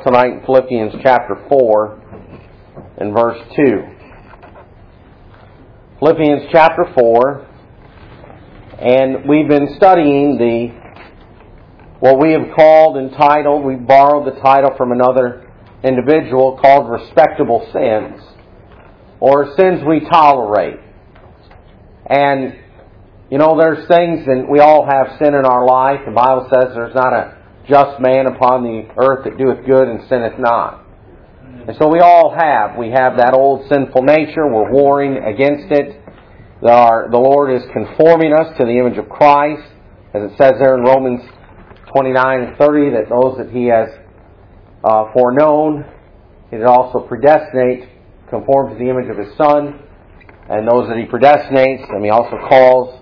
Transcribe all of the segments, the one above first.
tonight in Philippians chapter 4 and verse 2. Philippians chapter 4, and we've been studying what we have called, entitled, we borrowed the title from another individual, called Respectable Sins, or Sins We Tolerate. And, you know, there's things, and we all have sin in our life. The Bible says there's not a just man upon the earth that doeth good and sinneth not. And so we all have. We have that old sinful nature. We're warring against it. The Lord is conforming us to the image of Christ, as it says there in Romans 29 and 30, that those that He has foreknown, He did also predestinate, conform to the image of His Son. And those that He predestinates, and He also calls,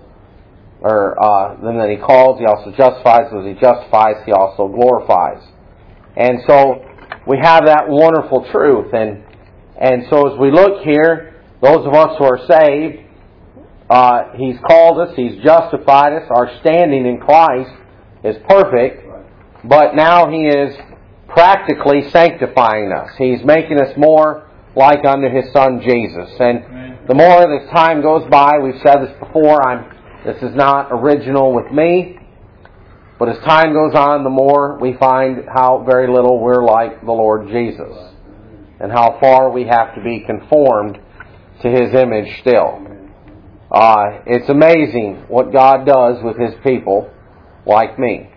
them that He calls, He also justifies. Those He justifies, He also glorifies. And so we have that wonderful truth. And so as we look here, those of us who are saved, He's called us, He's justified us, our standing in Christ is perfect, but now He is practically sanctifying us. He's making us more like unto His Son Jesus. And the more this time goes by, we've said this before, this is not original with me, but as time goes on, the more we find how very little we're like the Lord Jesus, and how far we have to be conformed to His image still. It's amazing what God does with His people like me.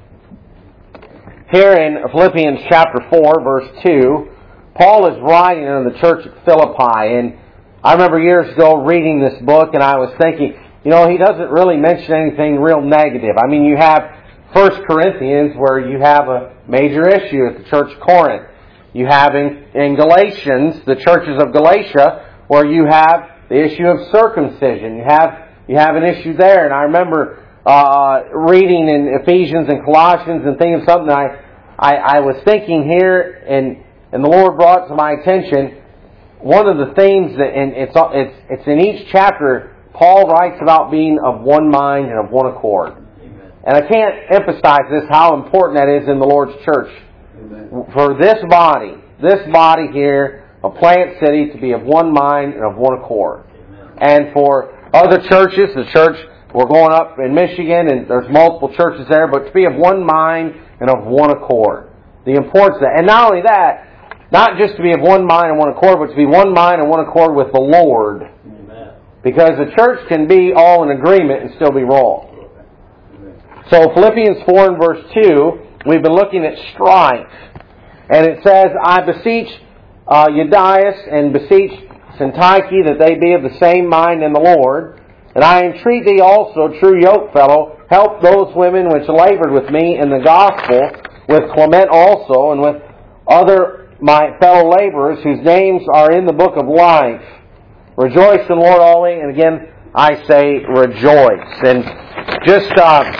Here in Philippians chapter 4, verse 2, Paul is writing to the church at Philippi, and I remember years ago reading this book, and I was thinking, you know, he doesn't really mention anything real negative. I mean, you have 1 Corinthians, where you have a major issue at the church of Corinth. You have in Galatians, the churches of Galatia, where you have the issue of circumcision. You have an issue there. And I remember reading in Ephesians and Colossians and thinking of something I was thinking here, and the Lord brought to my attention one of the themes that, and it's in each chapter, Paul writes about being of one mind and of one accord. Amen. And I can't emphasize this, how important that is in the Lord's church. Amen. For this body here, a Plant City, to be of one mind and of one accord. Amen. And for other churches, the church, we're going up in Michigan, and there's multiple churches there, but to be of one mind and of one accord. The importance of that. And not only that, not just to be of one mind and one accord, but to be one mind and one accord with the Lord. Amen. Because the church can be all in agreement and still be wrong. Amen. So Philippians 4 and verse 2, we've been looking at strife. And it says, I beseech Euodias and beseech Syntyche that they be of the same mind in the Lord. And I entreat thee also, true yokefellow, help those women which labored with me in the gospel, with Clement also, and with other my fellow laborers whose names are in the book of life. Rejoice in the Lord always. And again, I say rejoice. And just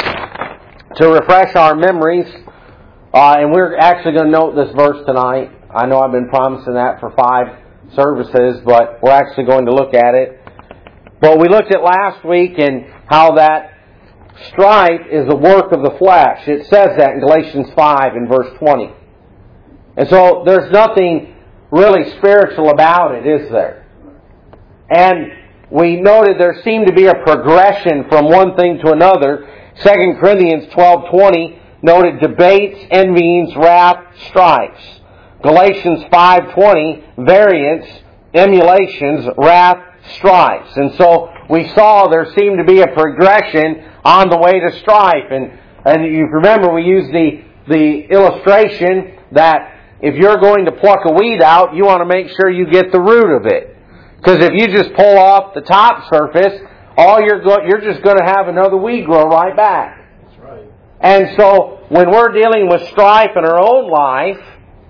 to refresh our memories, and we're actually going to note this verse tonight. I know I've been promising that for 5 services, but we're actually going to look at it. But we looked at last week and how that strife is a work of the flesh. It says that in Galatians 5 in verse 20. And so there's nothing really spiritual about it, is there? And we noted there seemed to be a progression from one thing to another. 2 Corinthians 12:20 noted debates, envyings, wrath, strifes. Galatians 5:20, variance, emulations, wrath, strifes. And so we saw there seemed to be a progression on the way to strife. And you remember we used the illustration that if you're going to pluck a weed out, you want to make sure you get the root of it. Because if you just pull off the top surface, you're just going to have another weed grow right back. That's right. And so when we're dealing with strife in our own life,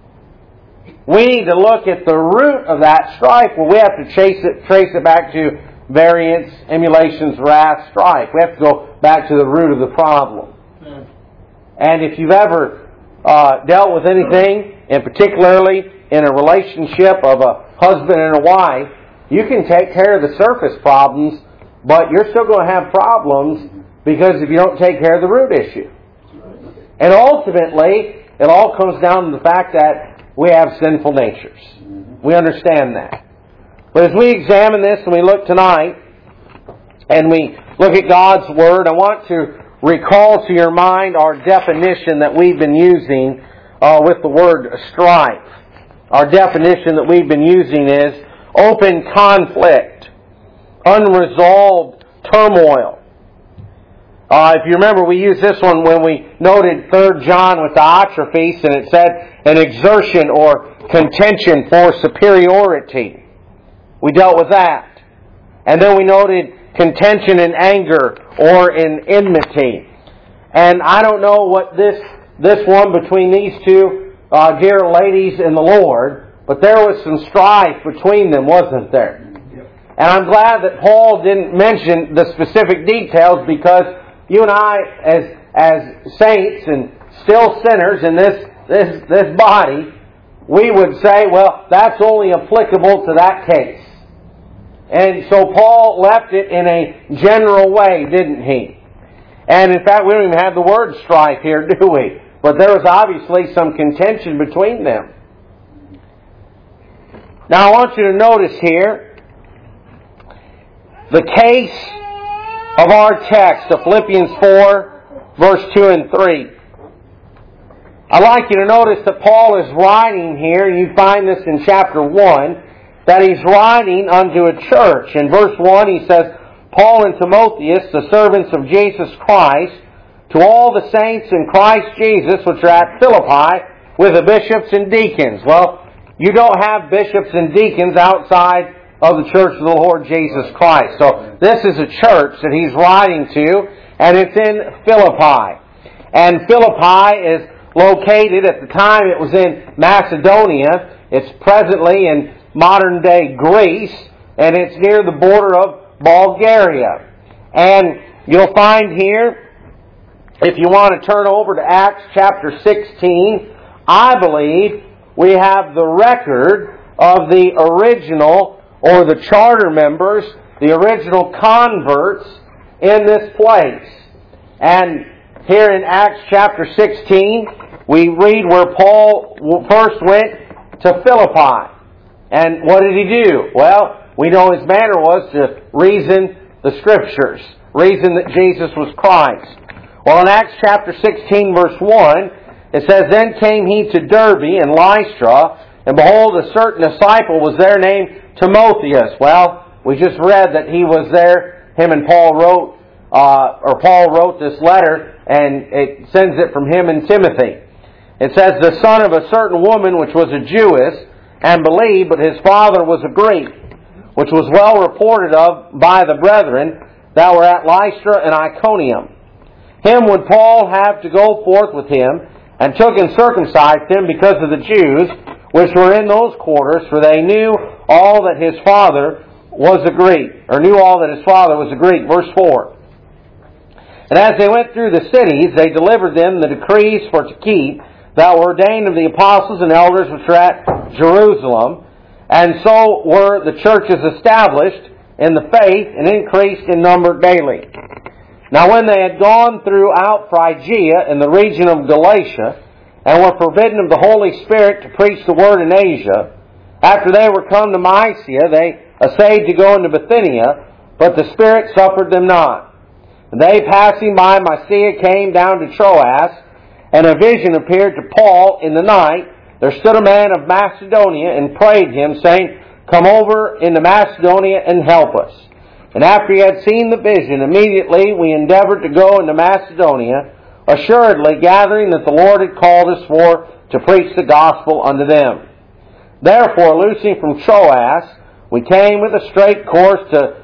we need to look at the root of that strife. Well, we have to trace it back to variance, emulations, wrath, strife. We have to go back to the root of the problem. Yeah. And if you've ever dealt with anything, and particularly in a relationship of a husband and a wife, you can take care of the surface problems, but you're still going to have problems because if you don't take care of the root issue. And ultimately, it all comes down to the fact that we have sinful natures. We understand that. But as we examine this and we look tonight, and we look at God's Word, I want to recall to your mind our definition that we've been using with the word strife. Our definition that we've been using is open conflict, unresolved turmoil. If you remember, we used this one when we noted 3 John with the atrophies, and it said an exertion or contention for superiority. We dealt with that. And then we noted contention in anger or in enmity. And I don't know what this one between these two dear ladies in the Lord, but there was some strife between them, wasn't there? And I'm glad that Paul didn't mention the specific details, because you and I, as saints and still sinners in this body, we would say, well, that's only applicable to that case. And so Paul left it in a general way, didn't he? And in fact, we don't even have the word strife here, do we? But there was obviously some contention between them. Now I want you to notice here the case of our text of Philippians 4, verse 2 and 3. I'd like you to notice that Paul is writing here, and you find this in chapter 1, that he's writing unto a church. In verse 1 he says, Paul and Timotheus, the servants of Jesus Christ, to all the saints in Christ Jesus which are at Philippi, with the bishops and deacons. Well, you don't have bishops and deacons outside of the church of the Lord Jesus Christ. So this is a church that he's writing to, and it's in Philippi. And Philippi is located, at the time it was in Macedonia. It's presently in modern-day Greece, and it's near the border of Bulgaria. And you'll find here, if you want to turn over to Acts chapter 16, I believe we have the record of the original, or the charter members, the original converts in this place. And here in Acts chapter 16, we read where Paul first went to Philippi. And what did he do? Well, we know his manner was to reason the Scriptures, reason that Jesus was Christ. Well, in Acts chapter 16, verse 1, it says, Then came he to Derbe and Lystra, and behold, a certain disciple was there named Timotheus. Well, we just read that he was there. Him and Paul wrote, Paul wrote this letter, and it sends it from him and Timothy. It says, the son of a certain woman which was a Jewess, and believed, but his father was a Greek, which was well reported of by the brethren that were at Lystra and Iconium. Him would Paul have to go forth with him, and took and circumcised him because of the Jews which were in those quarters, for they knew all that his father was a Greek, or knew all that his father was a Greek. Verse 4. And as they went through the cities, they delivered them the decrees for to keep, that were ordained of the apostles and elders which were at Jerusalem. And so were the churches established in the faith, and increased in number daily. Now when they had gone throughout Phrygia and the region of Galatia, and were forbidden of the Holy Spirit to preach the word in Asia, after they were come to Mysia, they essayed to go into Bithynia, but the Spirit suffered them not. And they, passing by Mysia, came down to Troas, and a vision appeared to Paul in the night. There stood a man of Macedonia and prayed him, saying, Come over into Macedonia and help us. And after he had seen the vision, immediately we endeavored to go into Macedonia, assuredly gathering that the Lord had called us for to preach the gospel unto them. Therefore, loosing from Troas, we came with a straight course to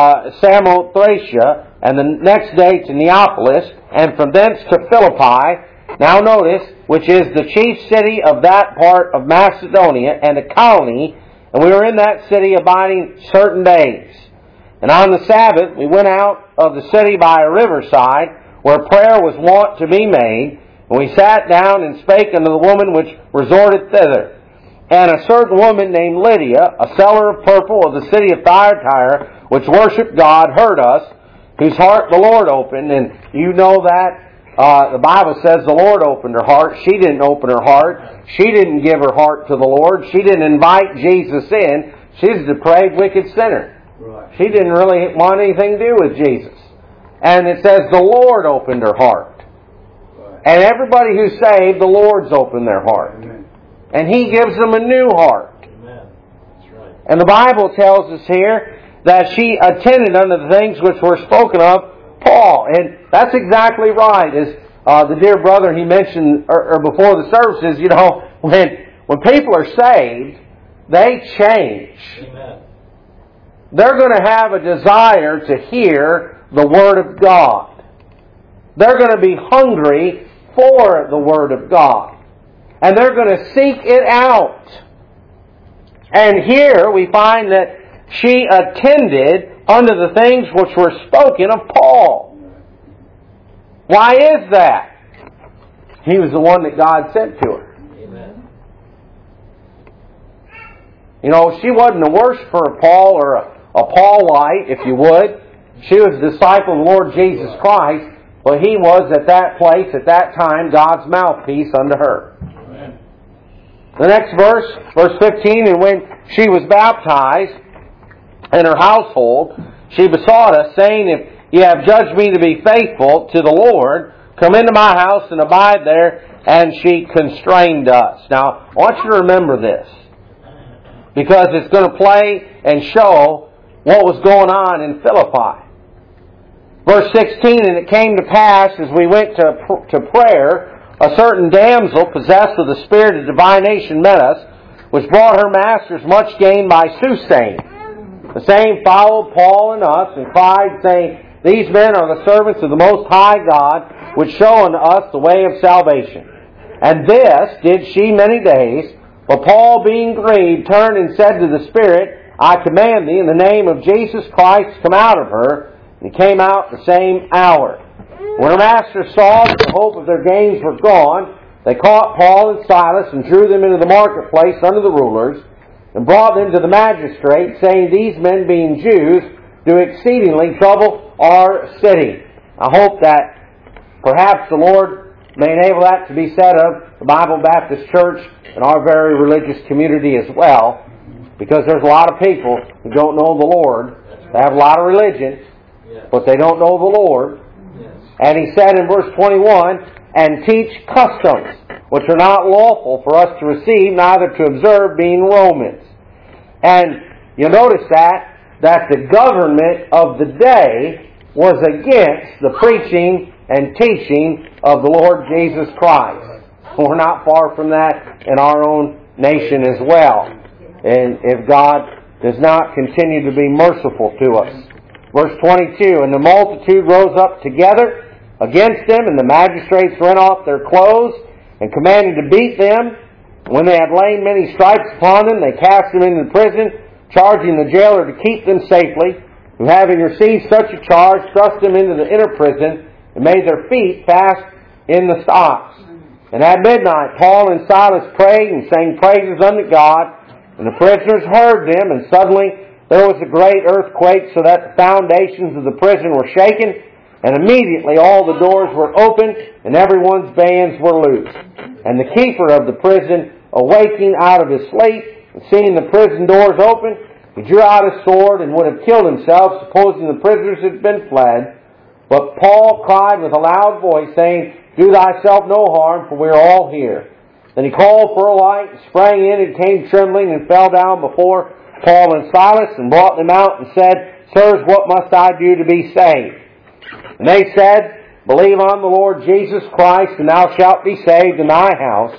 Samothracia, and the next day to Neapolis, and from thence to Philippi. Now notice, which is the chief city of that part of Macedonia, and a colony, and we were in that city abiding certain days. And on the Sabbath we went out of the city by a riverside, where prayer was wont to be made, and we sat down and spake unto the woman which resorted thither. And a certain woman named Lydia, a seller of purple of the city of Thyatira, which worshipped God, heard us, whose heart the Lord opened. And you know that The Bible says the Lord opened her heart. She didn't open her heart. She didn't give her heart to the Lord. She didn't invite Jesus in. She's a depraved, wicked sinner. Right. She didn't really want anything to do with Jesus. And it says the Lord opened her heart. Right. And everybody who's saved, the Lord's opened their heart. Amen. And He gives them a new heart. Amen. That's right. And the Bible tells us here that she attended unto the things which were spoken of Paul. And that's exactly right. As the dear brother, he mentioned or before the services, when people are saved, they change. Amen. They're going to have a desire to hear the Word of God. They're going to be hungry for the Word of God. And they're going to seek it out. And here we find that she attended unto the things which were spoken of Paul. Why is that? He was the one that God sent to her. Amen. She wasn't a worshiper of Paul or a Paulite, if you would. She was a disciple of the Lord Jesus Christ, but he was at that place, at that time, God's mouthpiece unto her. Amen. The next verse 15, and when she was baptized in her household, she besought us, saying, If ye have judged me to be faithful to the Lord, come into my house and abide there. And she constrained us. Now, I want you to remember this, because it's going to play and show what was going on in Philippi. Verse 16, And it came to pass, as we went to prayer, a certain damsel possessed of the spirit of divination met us, which brought her masters much gain by soothsaying. The same followed Paul and us, and cried, saying, These men are the servants of the Most High God, which show unto us the way of salvation. And this did she many days. But Paul, being grieved, turned and said to the Spirit, I command thee in the name of Jesus Christ to come out of her. And he came out the same hour. When her masters saw that the hope of their gains were gone, they caught Paul and Silas and drew them into the marketplace unto the rulers, and brought them to the magistrate, saying, These men, being Jews, do exceedingly trouble our city. I hope that perhaps the Lord may enable that to be said of the Bible Baptist Church and our very religious community as well, because there's a lot of people who don't know the Lord. They have a lot of religion, but they don't know the Lord. And he said in verse 21, And teach customs which are not lawful for us to receive, neither to observe, being Romans. And you'll notice that the government of the day was against the preaching and teaching of the Lord Jesus Christ. We're not far from that in our own nation as well. And if God does not continue to be merciful to us. Verse 22, And the multitude rose up together against them, and the magistrates rent off their clothes, and commanded to beat them. When they had laid many stripes upon them, they cast them into prison, charging the jailer to keep them safely, who having received such a charge, thrust them into the inner prison, and made their feet fast in the stocks. And at midnight Paul and Silas prayed and sang praises unto God, and the prisoners heard them, and suddenly there was a great earthquake, so that the foundations of the prison were shaken, and immediately all the doors were opened, and everyone's bands were loosed. And the keeper of the prison, awaking out of his sleep, and seeing the prison doors open, he drew out his sword and would have killed himself, supposing the prisoners had been fled. But Paul cried with a loud voice, saying, Do thyself no harm, for we are all here. Then he called for a light, and sprang in, and came trembling, and fell down before Paul and Silas, and brought them out, and said, Sirs, what must I do to be saved? And they said, Believe on the Lord Jesus Christ, and thou shalt be saved in thy house.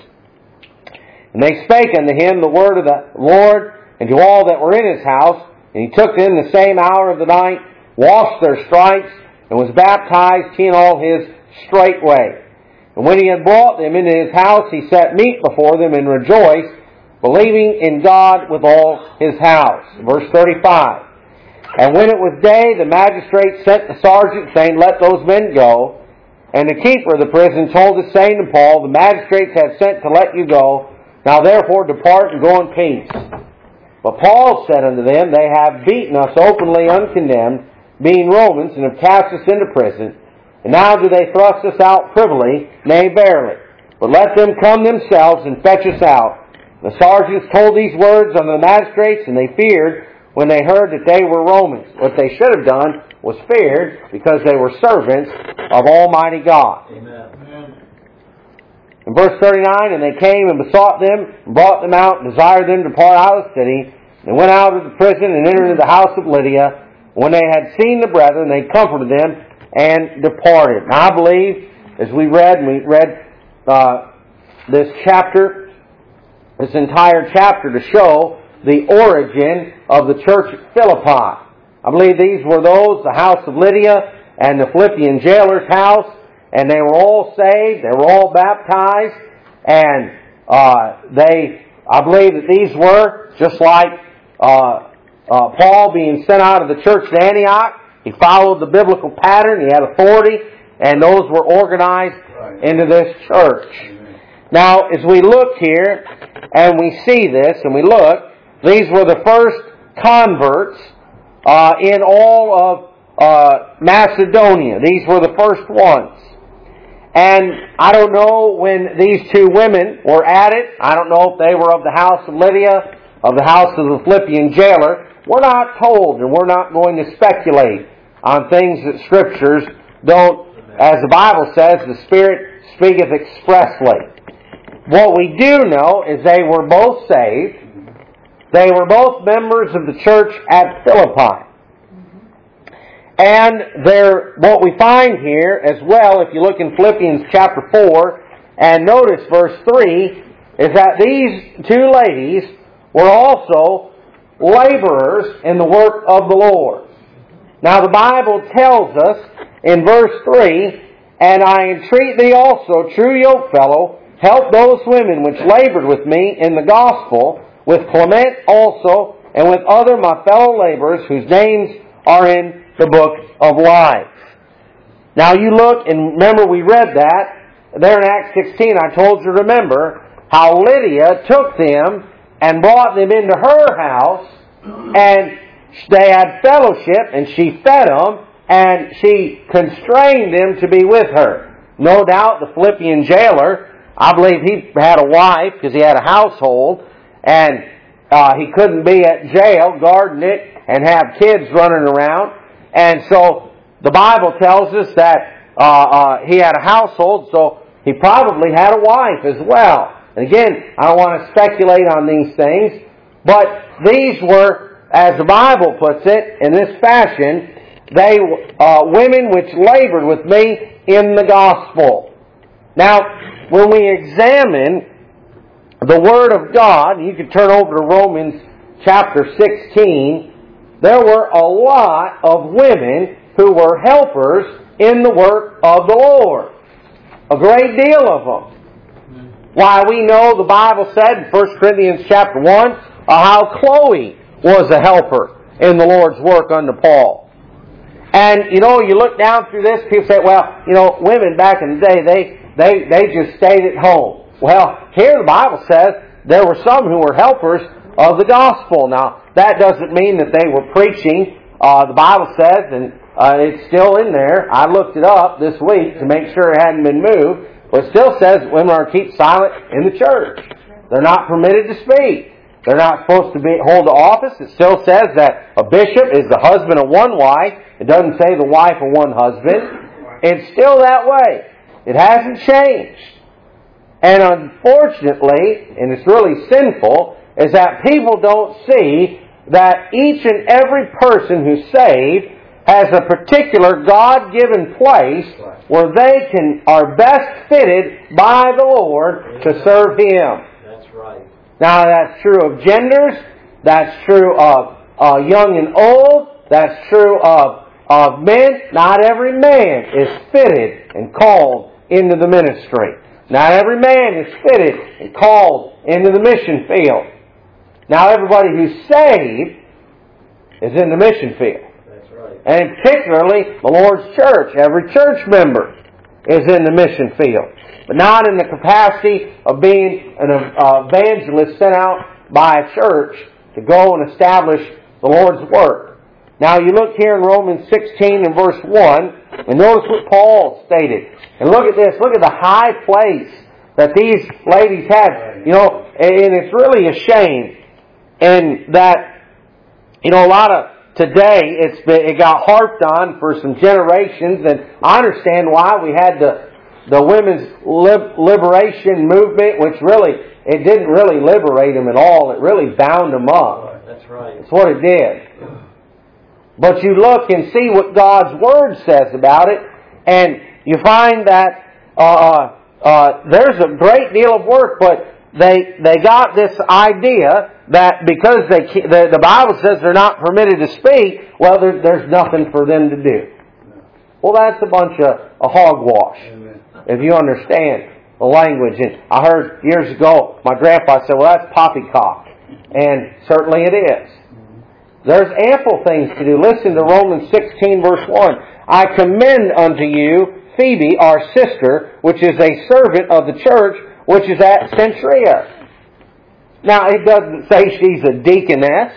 And they spake unto him the word of the Lord, and to all that were in his house. And he took them the same hour of the night, washed their stripes, and was baptized, he and all his straightway. And when he had brought them into his house, he set meat before them, and rejoiced, believing in God with all his house. Verse 35. And when it was day, the magistrate sent the sergeant, saying, Let those men go. And the keeper of the prison told us, saying to Paul, The magistrates have sent to let you go. Now therefore depart and go in peace. But Paul said unto them, They have beaten us openly uncondemned, being Romans, and have cast us into prison. And now do they thrust us out privily, nay, barely. But let them come themselves and fetch us out. The sergeants told these words unto the magistrates, and they feared when they heard that they were Romans. What they should have done was feared, because they were servants of Almighty God. Amen. In verse 39, and they came and besought them, and brought them out, and desired them to depart out of the city, and went out of the prison, and entered into the house of Lydia. When they had seen the brethren, they comforted them, and departed. Now I believe, as we read this chapter, this entire chapter, to show the origin of the church at Philippi. I believe these were those, the house of Lydia and the Philippian jailer's house, and they were all saved, they were all baptized, and I believe that these were, just like Paul being sent out of the church to Antioch, he followed the biblical pattern, he had authority, and those were organized into this church. Now, as we look here, and we see this, and we look, these were the first converts in all of Macedonia. These were the first ones. And I don't know when these two women were at it. I don't know if they were of the house of Lydia, of the house of the Philippian jailer. We're not told, and we're not going to speculate on things that Scriptures don't, as the Bible says, the Spirit speaketh expressly. What we do know is they were both saved. They were both members of the church at Philippi. And what we find here as well, if you look in Philippians chapter 4, and notice verse 3, is that these two ladies were also laborers in the work of the Lord. Now the Bible tells us in verse 3, and I entreat thee also, true yokefellow, help those women which labored with me in the gospel, with Clement also, and with other my fellow laborers, whose names are in the book of life. Now you look, and remember we read that, there in Acts 16, I told you to remember how Lydia took them and brought them into her house, and they had fellowship, and she fed them, and she constrained them to be with her. No doubt the Philippian jailer, I believe he had a wife because he had a household, and he couldn't be at jail guarding it and have kids running around. And so the Bible tells us that he had a household, so he probably had a wife as well. And again, I don't want to speculate on these things, but these were, as the Bible puts it, in this fashion, they women which labored with me in the gospel. Now, when we examine the Word of God, you can turn over to Romans chapter 16, there were a lot of women who were helpers in the work of the Lord. A great deal of them. Why, we know the Bible said in 1 Corinthians chapter 1 how Chloe was a helper in the Lord's work unto Paul. And, you look down through this, people say, well, women back in the day, they just stayed at home. Well, here the Bible says there were some who were helpers of the gospel. Now, that doesn't mean that they were preaching. The Bible says, and it's still in there, I looked it up this week to make sure it hadn't been moved, but it still says women are to keep silent in the church. They're not permitted to speak. They're not supposed to hold the office. It still says that a bishop is the husband of one wife. It doesn't say the wife of one husband. It's still that way. It hasn't changed. And unfortunately, and it's really sinful, is that people don't see that each and every person who's saved has a particular God-given place where they are best fitted by the Lord to serve Him. That's right. Now that's true of genders, that's true of young and old, that's true of men. Not every man is fitted and called into the ministry. Not every man is fitted and called into the mission field. Now everybody who's saved is in the mission field. That's right. And particularly the Lord's church. Every church member is in the mission field. But not in the capacity of being an evangelist sent out by a church to go and establish the Lord's work. Now you look here in Romans 16 and verse 1, and notice what Paul stated. And look at this. Look at the high place that these ladies had. You know, and it's really a shame. And that, you know, a lot of today, it got harped on for some generations, and I understand why. We had the women's liberation movement, which really, it didn't really liberate them at all. It really bound them up. That's right. That's what it did. But you look and see what God's Word says about it, and you find that there's a great deal of work, but they got this idea that because the Bible says they're not permitted to speak, well, there's nothing for them to do. Well, that's a bunch of hogwash, if you understand the language. And I heard years ago, my grandpa said, well, that's poppycock. And certainly it is. There's ample things to do. Listen to Romans 16, verse 1. I commend unto you Phoebe, our sister, which is a servant of the church, which is at Cenchrea. Now, it doesn't say she's a deaconess.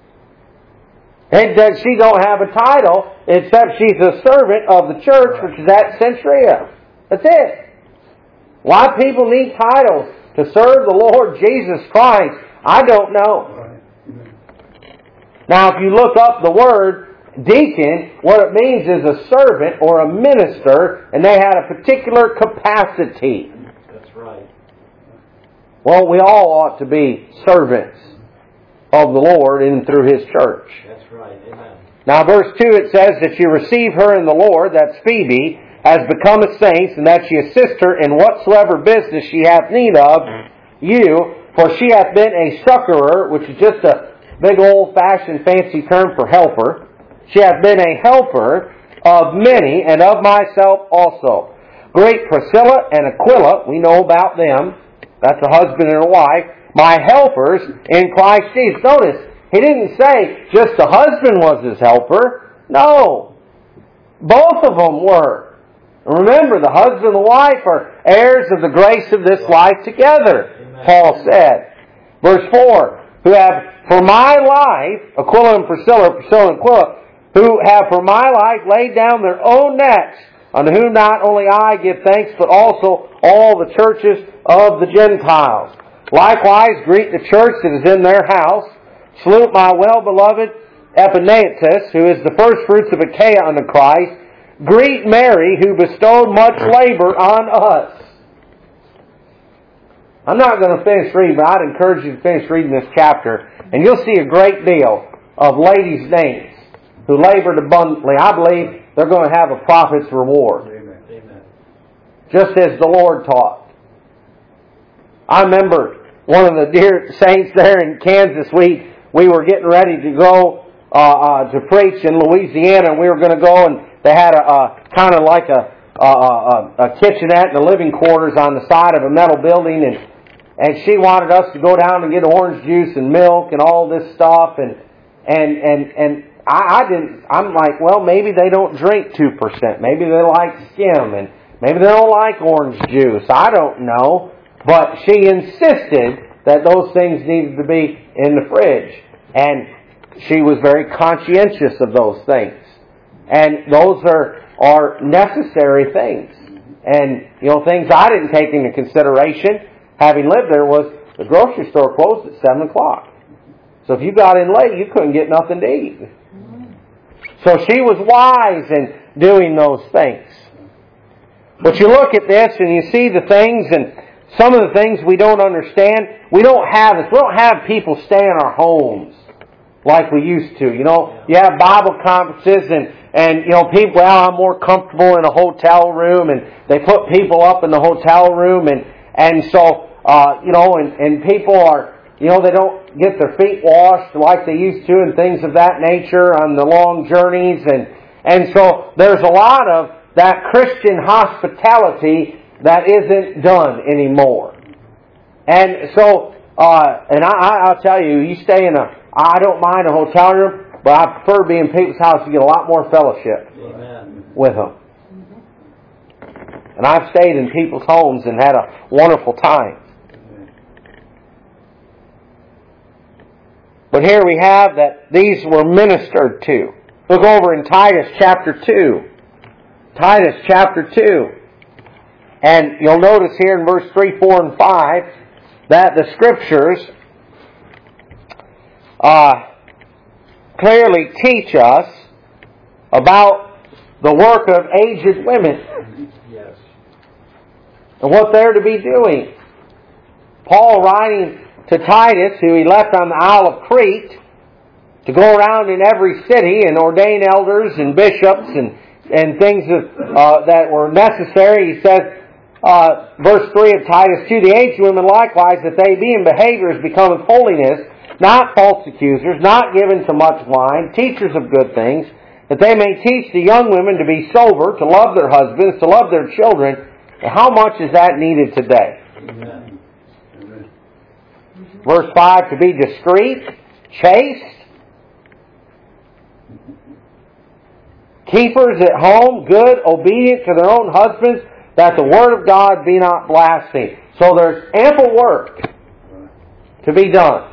She don't have a title, except she's a servant of the church, which is at Cenchrea. That's it. Why people need titles to serve the Lord Jesus Christ, I don't know. Now, if you look up the word deacon, what it means is a servant or a minister, and they had a particular capacity. That's right. Well, we all ought to be servants of the Lord in and through His church. That's right. Amen. Now, verse 2, it says that you receive her in the Lord, that's Phoebe, as becometh saints, and that ye assist her in whatsoever business she hath need of you, for she hath been a succorer, which is just a big old-fashioned fancy term for helper. She hath been a helper of many, and of myself also. Great Priscilla and Aquila, we know about them. That's a husband and a wife. My helpers in Christ Jesus. Notice, he didn't say just the husband was his helper. No. Both of them were. Remember, the husband and the wife are heirs of the grace of this life together, Amen. Paul said. Verse 4, who have for my life, Aquila and Priscilla and Aquila, who have for my life laid down their own necks, unto whom not only I give thanks, but also all the churches of the Gentiles. Likewise, greet the church that is in their house. Salute my well-beloved Epaenetus, who is the firstfruits of Achaia unto Christ. Greet Mary, who bestowed much labor on us. I'm not going to finish reading, but I'd encourage you to finish reading this chapter, and you'll see a great deal of ladies' names who labored abundantly. I believe they're going to have a prophet's reward. Amen. Just as the Lord taught. I remember one of the dear saints there in Kansas, we were getting ready to go to preach in Louisiana, and we were going to go, and they had a kind of like a kitchenette and a living quarters on the side of a metal building, and she wanted us to go down and get orange juice and milk and all this stuff, and I didn't. I'm like, well, maybe they don't drink 2%. Maybe they like skim, and maybe they don't like orange juice. I don't know. But she insisted that those things needed to be in the fridge. And she was very conscientious of those things. And those are necessary things. And, you know, things I didn't take into consideration, having lived there, was the grocery store closed at 7 o'clock. So if you got in late, you couldn't get nothing to eat. So she was wise in doing those things. But you look at this and you see the things, and some of the things we don't understand. We don't have this. We don't have people stay in our homes like we used to. You know, you have Bible conferences and you know, people, well, I'm more comfortable in a hotel room, and they put people up in the hotel room, and so, you know, and people are, you know, they don't get their feet washed like they used to and things of that nature on the long journeys, and so there's a lot of that Christian hospitality that isn't done anymore. And so, and I'll tell you, you stay in I don't mind a hotel room, but I prefer being in people's house to get a lot more fellowship. Amen. With them. And I've stayed in people's homes and had a wonderful time. But here we have that these were ministered to. Look over in Titus chapter 2. Titus chapter 2. And you'll notice here in verse 3, 4, and 5 that the Scriptures clearly teach us about the work of aged women. Yes. And what they're to be doing. Paul writing to Titus, who he left on the Isle of Crete, to go around in every city and ordain elders and bishops and things that were necessary. He says, verse 3 of Titus 2, the aged women likewise, that they be in behaviors becometh holiness, not false accusers, not given to much wine, teachers of good things, that they may teach the young women to be sober, to love their husbands, to love their children. And how much is that needed today? Amen. Verse 5, to be discreet, chaste, keepers at home, good, obedient to their own husbands, that the word of God be not blasphemed. So there's ample work to be done.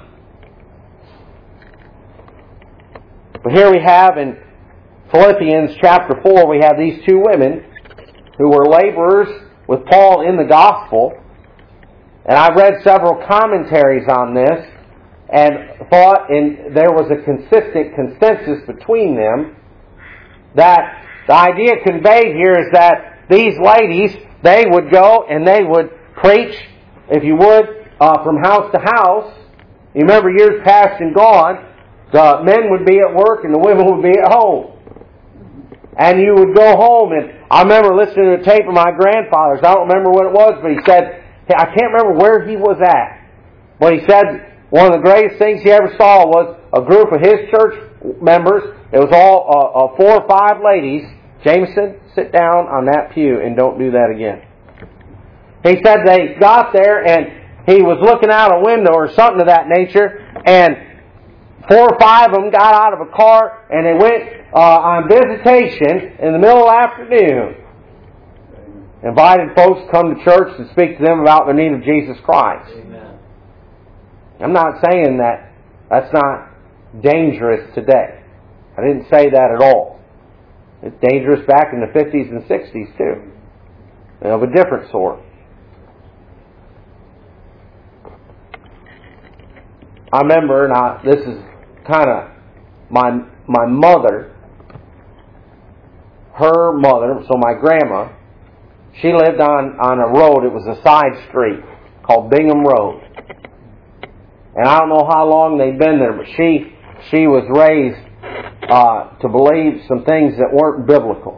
But here we have in Philippians chapter 4, we have these two women who were laborers with Paul in the gospel. And I read several commentaries on this and thought there was a consistent consensus between them that the idea conveyed here is that these ladies, they would go and they would preach, if you would, from house to house. You remember years past and gone, the men would be at work and the women would be at home. And you would go home, and I remember listening to a tape of my grandfather's. I don't remember what it was, but he said, I can't remember where he was at. But he said one of the greatest things he ever saw was a group of his church members. It was all 4 or 5 ladies. Jameson, sit down on that pew and don't do that again. He said they got there and he was looking out a window or something of that nature, and 4 or 5 of them got out of a car and they went on visitation in the middle of the afternoon. Invited folks to come to church and speak to them about the need of Jesus Christ. Amen. I'm not saying that that's not dangerous today. I didn't say that at all. It's dangerous back in the 50s and 60s too. Of a different sort. I remember, this is kind of my mother, her mother, so my grandma, she lived on a road. It was a side street called Bingham Road. And I don't know how long they'd been there, but she was raised to believe some things that weren't biblical.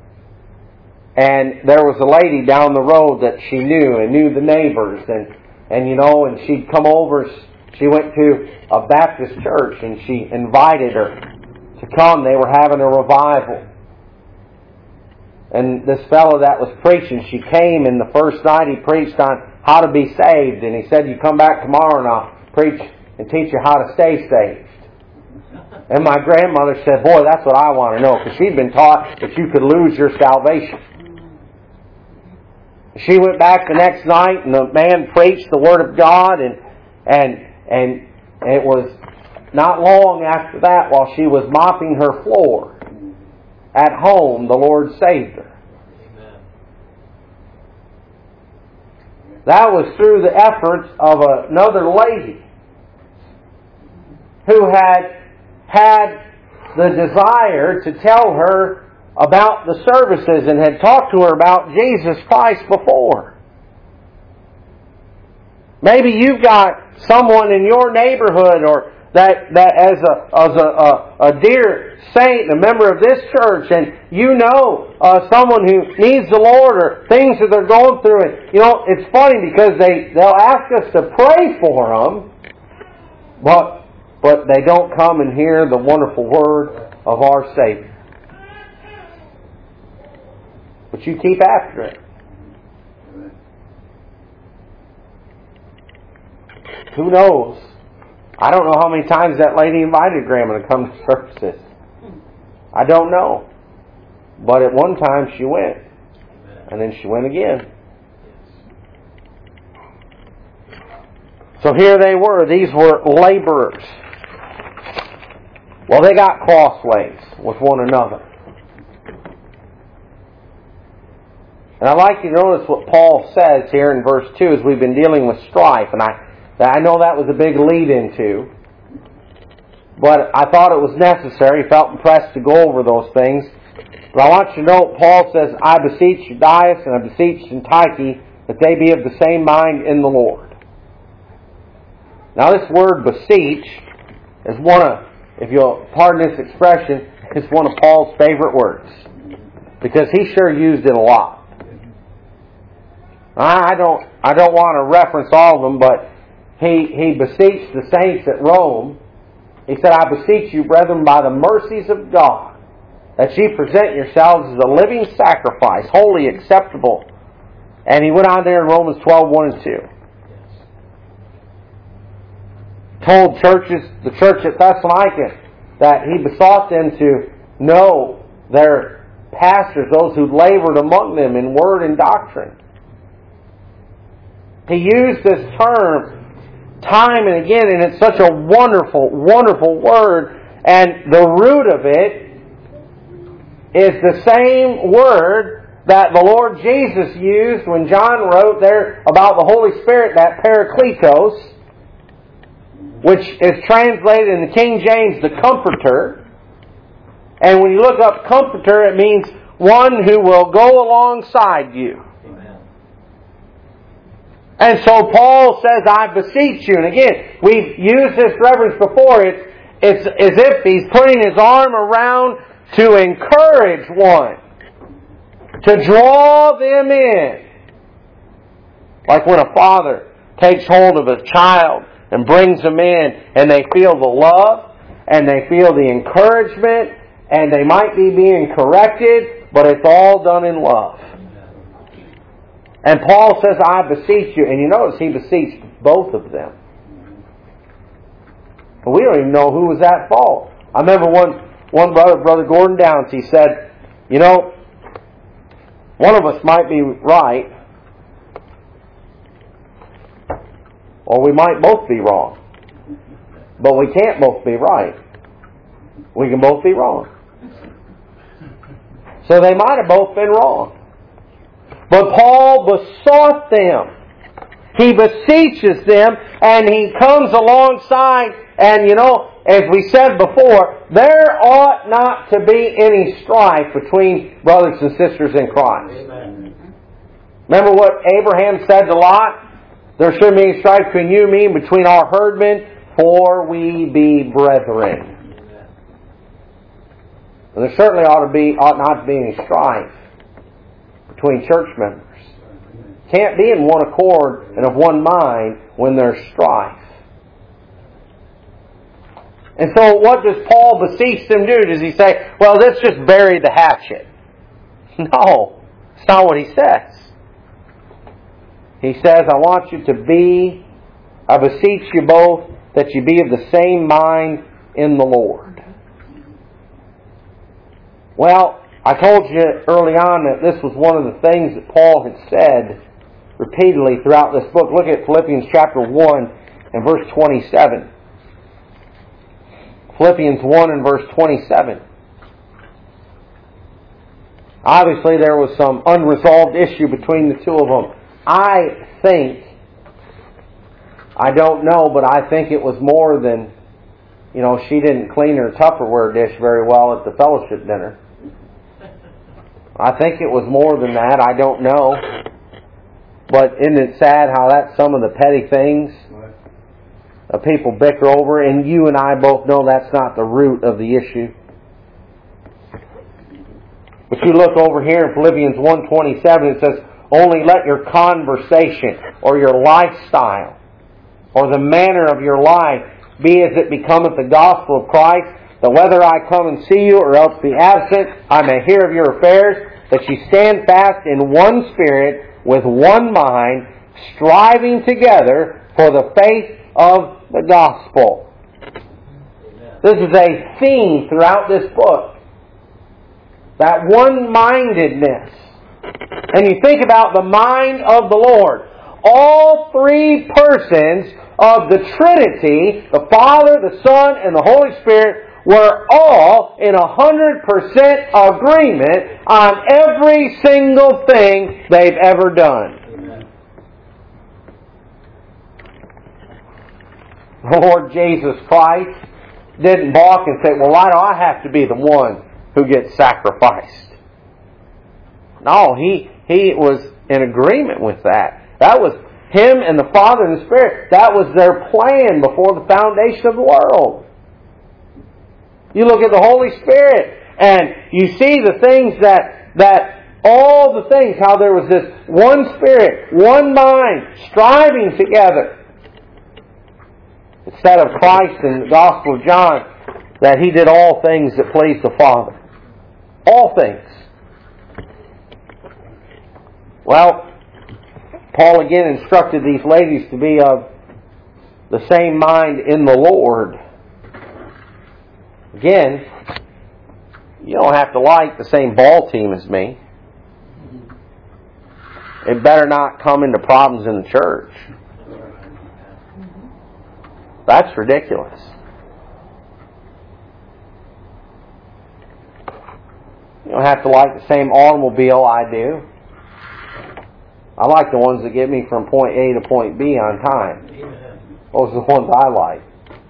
And there was a lady down the road that she knew the neighbors, and she'd come over. She went to a Baptist church and she invited her to come. They were having a revival. And this fellow that was preaching, she came, and the first night he preached on how to be saved. And he said, you come back tomorrow and I'll preach and teach you how to stay saved. And my grandmother said, boy, that's what I want to know, because she'd been taught that you could lose your salvation. She went back the next night and the man preached the Word of God, and it was not long after that, while she was mopping her floor at home, the Lord saved her. Amen. That was through the efforts of another lady who had the desire to tell her about the services and had talked to her about Jesus Christ before. Maybe you've got someone in your neighborhood or that as a dear saint, a member of this church, and someone who needs the Lord or things that they're going through. And it's funny because they'll ask us to pray for them, but they don't come and hear the wonderful word of our Savior. But you keep after it. Who knows? I don't know how many times that lady invited Grandma to come to services. I don't know. But at one time she went. And then she went again. So here they were. These were laborers. Well, they got crossways with one another. And I'd like you to notice what Paul says here in verse 2 as we've been dealing with strife. And I know that was a big lead-into, but I thought it was necessary. Felt impressed to go over those things. But I want you to know, Paul says, I beseech Euodias and I beseech Syntyche that they be of the same mind in the Lord. Now this word beseech is one of, if you'll pardon this expression, it's one of Paul's favorite words. Because he sure used it a lot. I don't want to reference all of them, but he beseeched the saints at Rome. He said, I beseech you, brethren, by the mercies of God, that ye present yourselves as a living sacrifice, wholly acceptable. And he went on there in Romans 12:1 and 2. Told the church at Thessalonica, that he besought them to know their pastors, those who labored among them in word and doctrine. He used this term time and again, and it's such a wonderful, wonderful word. And the root of it is the same word that the Lord Jesus used when John wrote there about the Holy Spirit, that Parakletos, which is translated in the King James, the Comforter. And when you look up Comforter, it means one who will go alongside you. And so Paul says, I beseech you. And again, we've used this reference before. It's as if he's putting his arm around to encourage one, to draw them in. Like when a father takes hold of a child and brings them in, and they feel the love, and they feel the encouragement, and they might be being corrected, but it's all done in love. And Paul says, I beseech you. And you notice he beseeched both of them. But we don't even know who was at fault. I remember one Brother Gordon Downs, he said, you know, one of us might be right, or we might both be wrong. But we can't both be right. We can both be wrong. So they might have both been wrong. But Paul besought them. He beseeches them, and he comes alongside, and you know, as we said before, there ought not to be any strife between brothers and sisters in Christ. Amen. Remember what Abraham said to Lot? There shouldn't be any strife between you and me, and between our herdmen, for we be brethren. Amen. And there certainly ought not to be any strife between church members. Can't be in one accord and of one mind when there's strife. And so what does Paul beseech them do? Does he say, well, let's just bury the hatchet? No, that's not what he says. He says, I beseech you both that you be of the same mind in the Lord. Well, I told you early on that this was one of the things that Paul had said repeatedly throughout this book. Look at Philippians chapter 1 and verse 27. Philippians 1 and verse 27. Obviously there was some unresolved issue between the two of them. I don't know, but I think it was more than, you know, she didn't clean her Tupperware dish very well at the fellowship dinner. I think it was more than that. I don't know. But isn't it sad how that's some of the petty things that people bicker over? And you and I both know that's not the root of the issue. But you look over here in Philippians 1:27, it says, only let your conversation or your lifestyle or the manner of your life be as it becometh the gospel of Christ, that whether I come and see you or else be absent, I may hear of your affairs, that ye stand fast in one spirit, with one mind, striving together for the faith of the gospel. Amen. This is a theme throughout this book. That one-mindedness. And you think about the mind of the Lord. All three persons of the Trinity, the Father, the Son, and the Holy Spirit, were all in 100% agreement on every single thing they've ever done. Amen. The Lord Jesus Christ didn't balk and say, well, why do I have to be the one who gets sacrificed? No, He was in agreement with that. That was Him and the Father and the Spirit. That was their plan before the foundation of the world. You look at the Holy Spirit and you see the things that all the things, how there was this one Spirit, one mind, striving together. Instead of Christ in the Gospel of John, that He did all things that pleased the Father. All things. Well, Paul again instructed these ladies to be of the same mind in the Lord. Again, you don't have to like the same ball team as me. It better not come into problems in the church. That's ridiculous. You don't have to like the same automobile I do. I like the ones that get me from point A to point B on time. Those are the ones I like.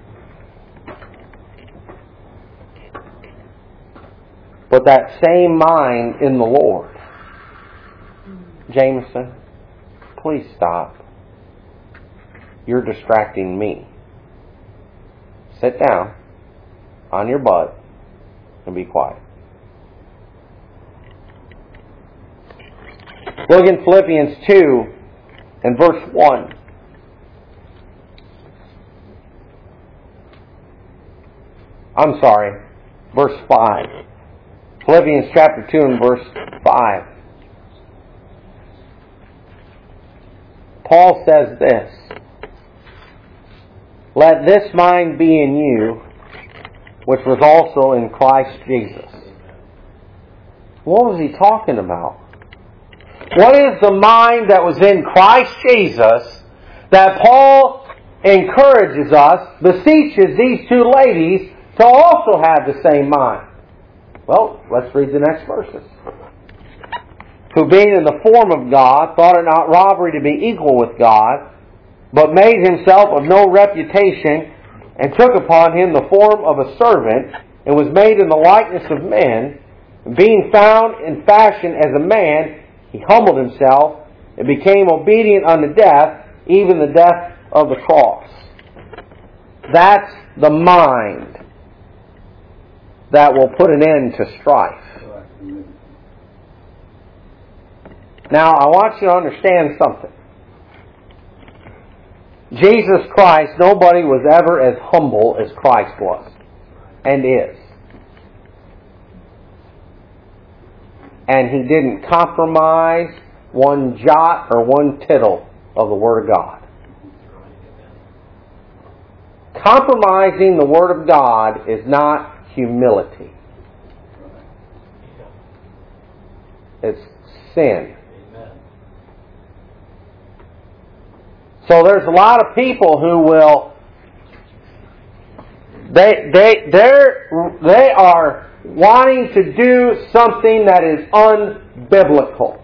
But that same mind in the Lord. Jameson, please stop. You're distracting me. Sit down on your butt and be quiet. Look in Philippians 2 and verse 1. I'm sorry, verse 5. Philippians chapter 2 and verse 5. Paul says this, let this mind be in you, which was also in Christ Jesus. What was he talking about? What is the mind that was in Christ Jesus that Paul encourages us, beseeches these two ladies to also have the same mind? Well, let's read the next verses. Who being in the form of God, thought it not robbery to be equal with God, but made himself of no reputation, and took upon him the form of a servant, and was made in the likeness of men. And being found in fashion as a man, he humbled himself, and became obedient unto death, even the death of the cross. That's the mind that will put an end to strife. Now, I want you to understand something. Jesus Christ, nobody was ever as humble as Christ was and is. And He didn't compromise one jot or one tittle of the Word of God. Compromising the Word of God is not humility. It's sin. So there's a lot of people who will, they are wanting to do something that is unbiblical.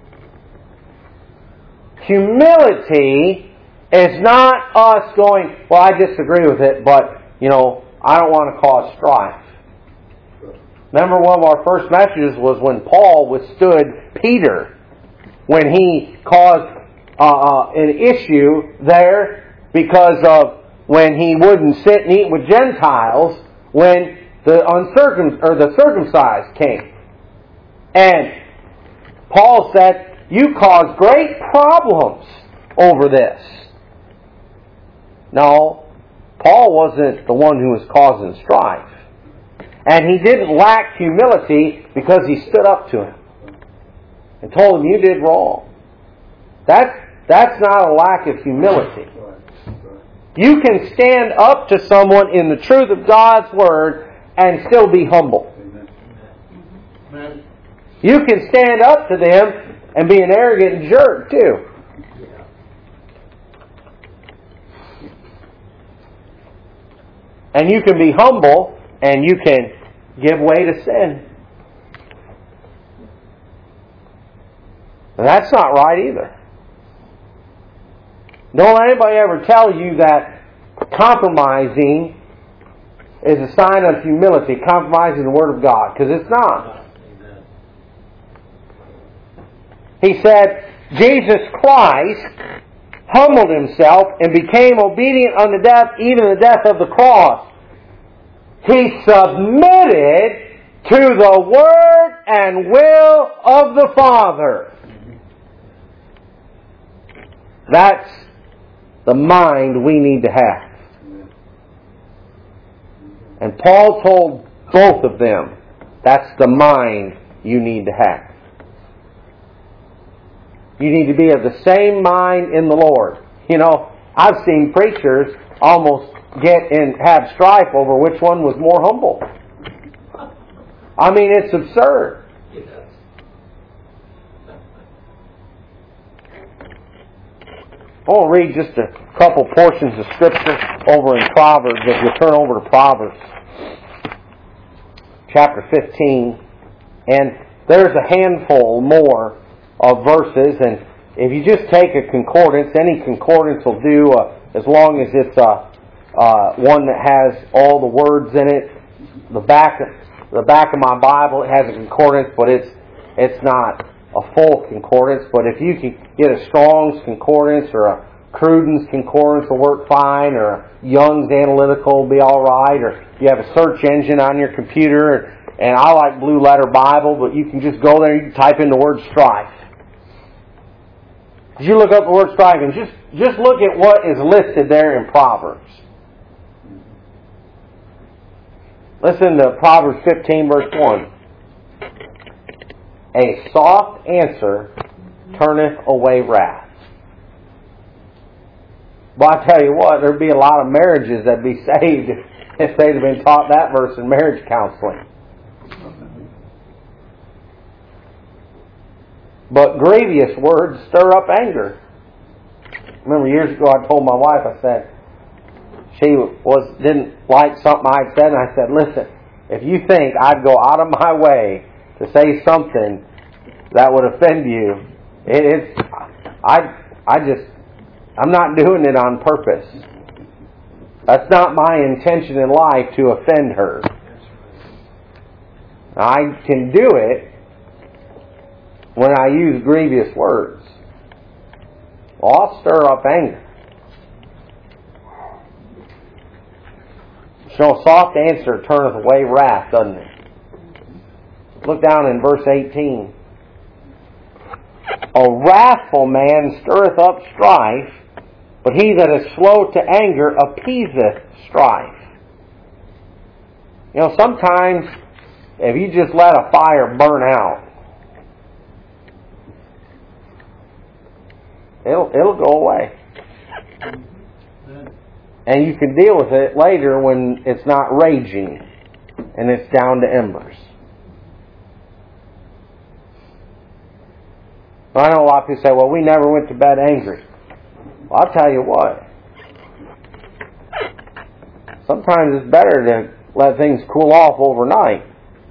Humility is not us going, well, I disagree with it, but, I don't want to cause strife. Remember, one of our first messages was when Paul withstood Peter when he caused an issue there because of when he wouldn't sit and eat with Gentiles when the circumcised came. And Paul said, you caused great problems over this. No, Paul wasn't the one who was causing strife. And he didn't lack humility because he stood up to him and told him, you did wrong. That's not a lack of humility. You can stand up to someone in the truth of God's Word and still be humble. You can stand up to them and be an arrogant jerk too. And you can be humble and you can give way to sin. And that's not right either. Don't let anybody ever tell you that compromising is a sign of humility, compromising the Word of God, because it's not. Amen. He said, Jesus Christ humbled Himself and became obedient unto death, even the death of the cross. He submitted to the Word and will of the Father. That's the mind we need to have. And Paul told both of them, that's the mind you need to have. You need to be of the same mind in the Lord. You know, I've seen preachers almost have strife over which one was more humble. I mean, it's absurd. Yes. I want to read just a couple portions of Scripture over in Proverbs. If you turn over to Proverbs, chapter 15. And there's a handful more of verses. And if you just take a concordance, any concordance will do, as long as it's one that has all the words in it. The back of my Bible, it has a concordance, but it's not a full concordance. But if you can get a Strong's concordance or a Cruden's concordance will work fine, or a Young's Analytical will be all right, or you have a search engine on your computer. And I like Blue Letter Bible, but you can just go there and you can type in the word strife. As you look up the word strife, and just look at what is listed there in Proverbs. Listen to Proverbs 15, verse 1. A soft answer turneth away wrath. Well, I tell you what, there'd be a lot of marriages that'd be saved if they'd have been taught that verse in marriage counseling. But grievous words stir up anger. I remember years ago I told my wife, I said, she didn't like something I had said, and I said, listen, if you think I'd go out of my way to say something that would offend you, I'm not doing it on purpose. That's not my intention in life to offend her. I can do it when I use grievous words. Well, I'll stir up anger. So a soft answer turneth away wrath, doesn't it? Look down in verse 18. A wrathful man stirreth up strife, but he that is slow to anger appeaseth strife. You know, sometimes if you just let a fire burn out, it'll go away. And you can deal with it later when it's not raging and it's down to embers. I know a lot of people say, well, we never went to bed angry. Well, I'll tell you what. Sometimes it's better to let things cool off overnight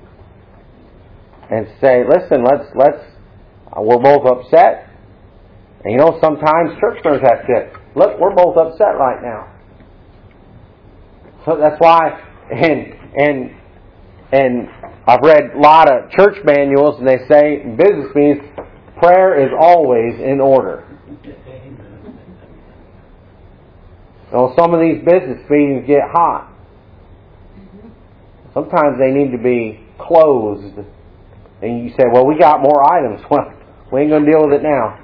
and say, listen, we're both upset. And you know, sometimes church members have to, look, we're both upset right now. So that's why, and I've read a lot of church manuals, and they say in business meetings, prayer is always in order. So some of these business meetings get hot. Sometimes they need to be closed. And you say, well, we got more items. Well, we ain't going to deal with it now.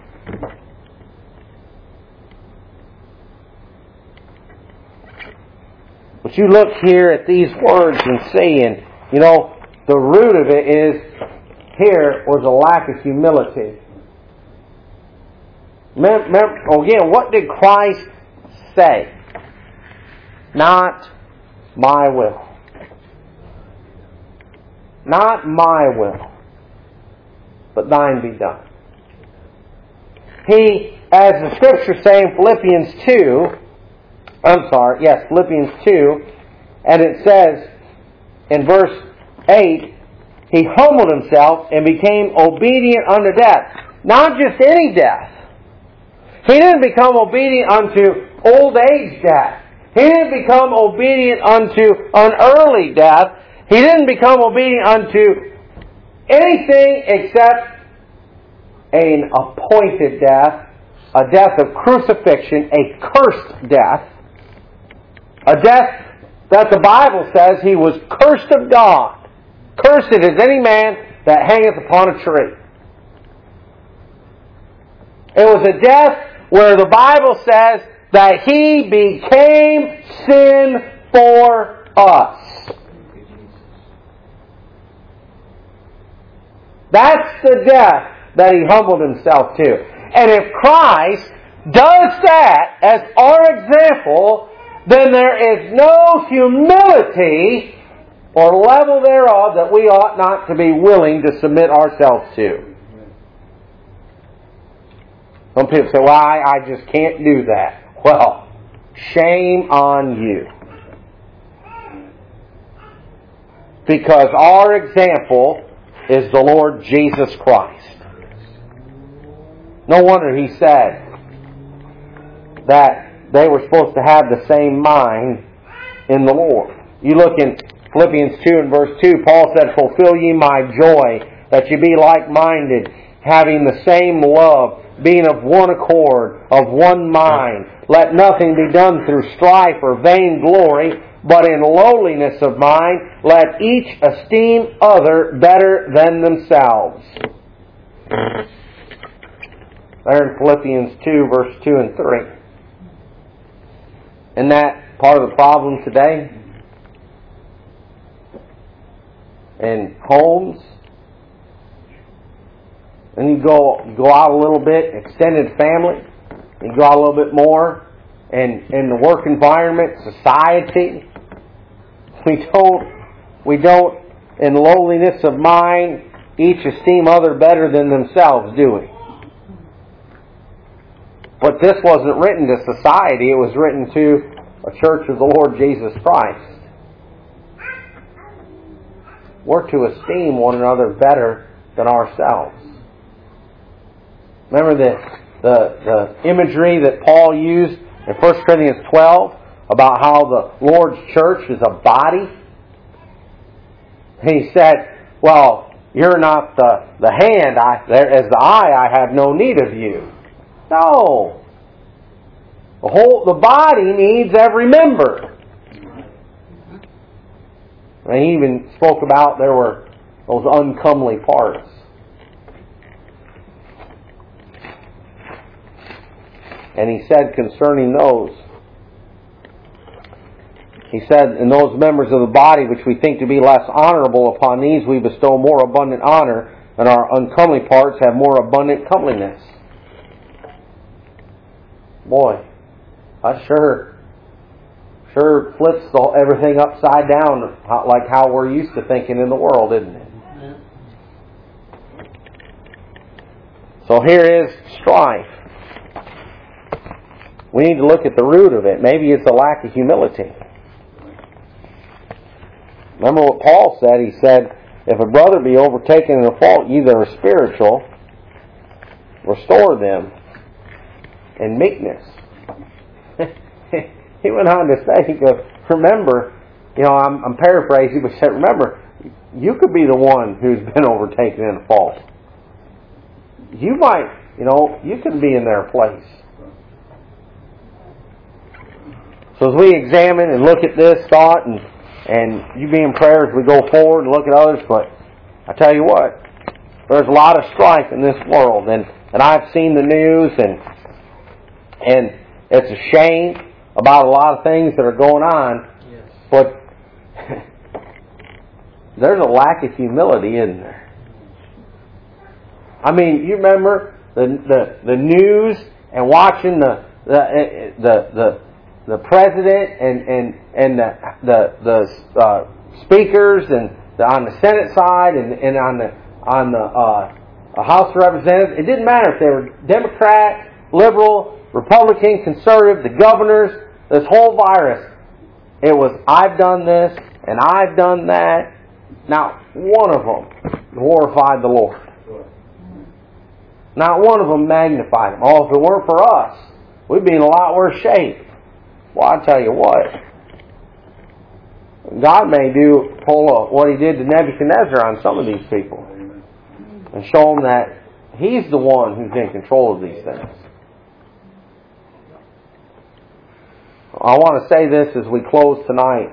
But you look here at these words and see, and you know, the root of it is, here was a lack of humility. Remember, again, what did Christ say? Not my will. Not my will, but thine be done. He, as the Scriptures say in Philippians 2, and it says, in verse 8, He humbled Himself and became obedient unto death. Not just any death. He didn't become obedient unto old age death. He didn't become obedient unto an early death. He didn't become obedient unto anything except an appointed death, a death of crucifixion, a cursed death, a death that the Bible says He was cursed of God. Cursed is any man that hangeth upon a tree. It was a death where the Bible says that He became sin for us. That's the death that He humbled Himself to. And if Christ does that as our example, then there is no humility or level thereof that we ought not to be willing to submit ourselves to. Some people say, well, I just can't do that. Well, shame on you. Because our example is the Lord Jesus Christ. No wonder He said that they were supposed to have the same mind in the Lord. You look in Philippians 2 and verse 2, Paul said, fulfill ye my joy, that ye be like-minded, having the same love, being of one accord, of one mind. Let nothing be done through strife or vain glory, but in lowliness of mind, let each esteem other better than themselves. There in Philippians 2, verse 2 and 3. Isn't that part of the problem today? In homes, and you go out a little bit, extended family, you go out a little bit more, and in the work environment, society, we don't, in lowliness of mind, each esteem other better than themselves, do we? But this wasn't written to society, it was written to a church of the Lord Jesus Christ. We're to esteem one another better than ourselves. Remember the imagery that Paul used in 1 Corinthians 12 about how the Lord's church is a body? He said, well, you're not the hand, as the eye, I have no need of you. No. The body needs every member. And he even spoke about there were those uncomely parts. And he said concerning those, he said, in those members of the body which we think to be less honorable, upon these we bestow more abundant honor, and our uncomely parts have more abundant comeliness. Boy, that sure flips everything upside down, like how we're used to thinking in the world, isn't it? So here is strife. We need to look at the root of it. Maybe it's a lack of humility. Remember what Paul said? He said, if a brother be overtaken in a fault, ye that are spiritual, restore them in meekness. He went on to say, he goes, remember, I'm paraphrasing, but he said, remember, you could be the one who's been overtaken in a fault. You might, you could be in their place. So as we examine and look at this thought, and you be in prayer as we go forward and look at others, but I tell you what, there's a lot of strife in this world, and I've seen the news, and it's a shame about a lot of things that are going on, yes. But there's a lack of humility in there. I mean, you remember the news and watching the president and the speakers and on the Senate side and on the House of Representatives. It didn't matter if they were Democrat, liberal, Republican, conservative, the governors. This whole virus, it was I've done this and I've done that, not one of them glorified the Lord. Not one of them magnified Him. Oh, if it weren't for us, we'd be in a lot worse shape. Well, I tell you what, God may pull what He did to Nebuchadnezzar on some of these people and show them that He's the one who's in control of these things. I want to say this as we close tonight.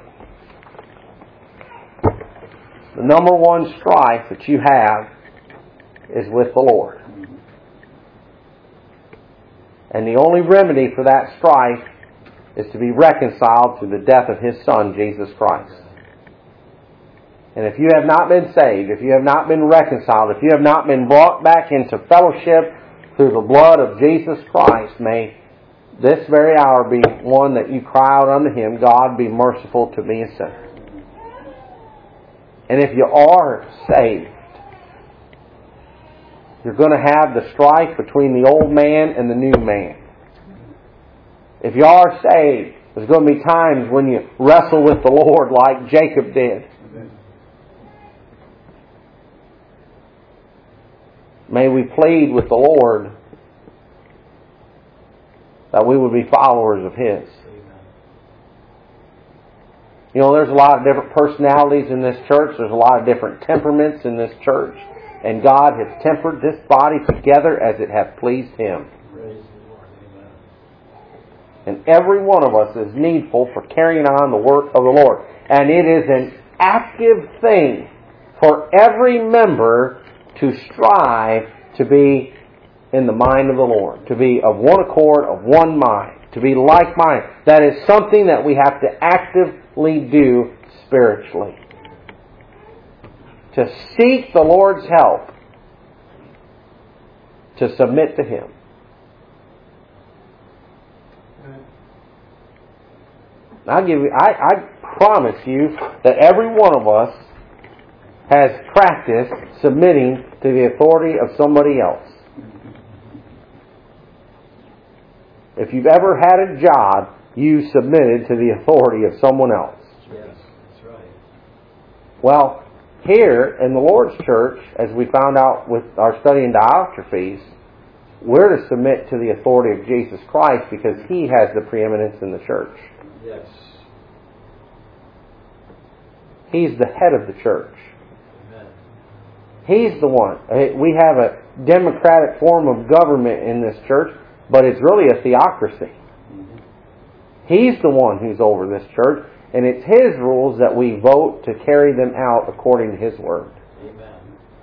The number one strife that you have is with the Lord. And the only remedy for that strife is to be reconciled through the death of His Son, Jesus Christ. And if you have not been saved, if you have not been reconciled, if you have not been brought back into fellowship through the blood of Jesus Christ, may this very hour be one that you cry out unto Him, God, be merciful to me, a sinner. And if you are saved, you're going to have the strife between the old man and the new man. If you are saved, there's going to be times when you wrestle with the Lord like Jacob did. May we plead with the Lord that we would be followers of His. You know, there's a lot of different personalities in this church. There's a lot of different temperaments in this church. And God has tempered this body together as it hath pleased Him. And every one of us is needful for carrying on the work of the Lord. And it is an active thing for every member to strive to be in the mind of the Lord. To be of one accord, of one mind. To be like-minded. That is something that we have to actively do spiritually. To seek the Lord's help. To submit to Him. I promise you that every one of us has practiced submitting to the authority of somebody else. If you've ever had a job, you submitted to the authority of someone else. Yes, that's right. Well, here in the Lord's church, as we found out with our study in Diotrephes, we're to submit to the authority of Jesus Christ because He has the preeminence in the church. Yes. He's the head of the church. Amen. He's the one. We have a democratic form of government in this church, but it's really a theocracy. Mm-hmm. He's the one who's over this church, and it's His rules that we vote to carry them out according to His Word. Amen.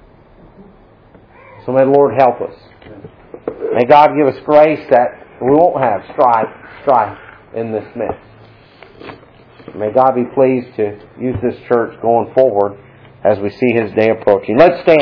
So may the Lord help us. May God give us grace that we won't have strife in this midst. May God be pleased to use this church going forward as we see His day approaching. Let's stand.